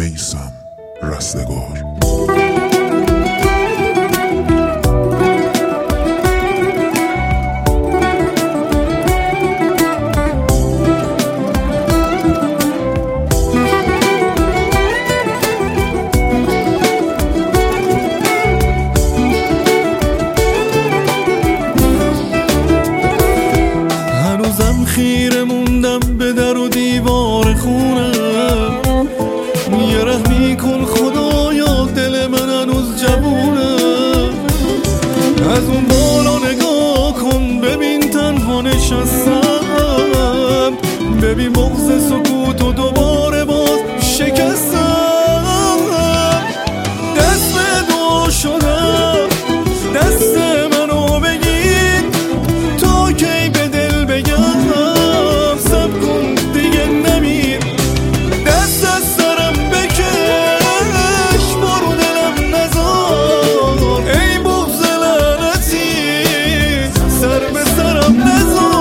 میثم رستگار. هنوزم خیره موندم به در و دیوار خونم، یه رحمی کن خدایا دل من هنوز جوونه. از اون بالا نگاه کن ببین تنها نشستم، ببین بغض سکوت و دوباره باز شکستم. دست به دعا شدم دست منو بگیر تا کی به دل بگم سب کن دیگه نمیر. دست از سرم بکش برو دلم نزار، ای بغض لعنتی سر به سرم نزار.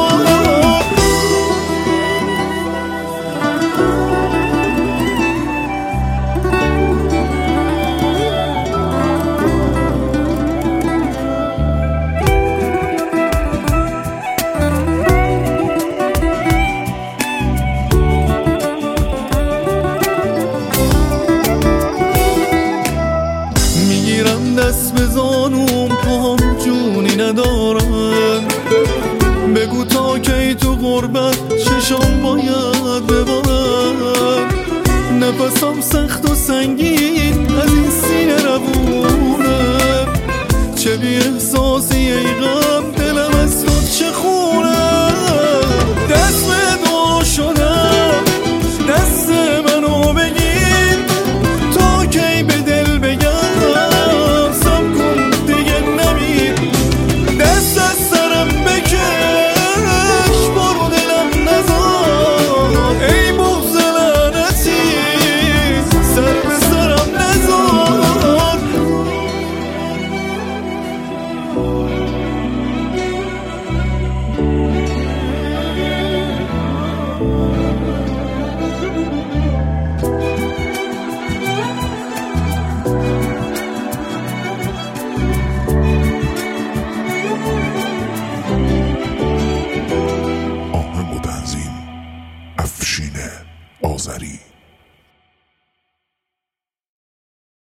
میگیرم دست به زانوم پاهم جونی ندارم، بگو تا کی تو غربت چشام باید ببارم. نفسم سخت و سنگین از این سینه روونه، چه بی احساسی ای غم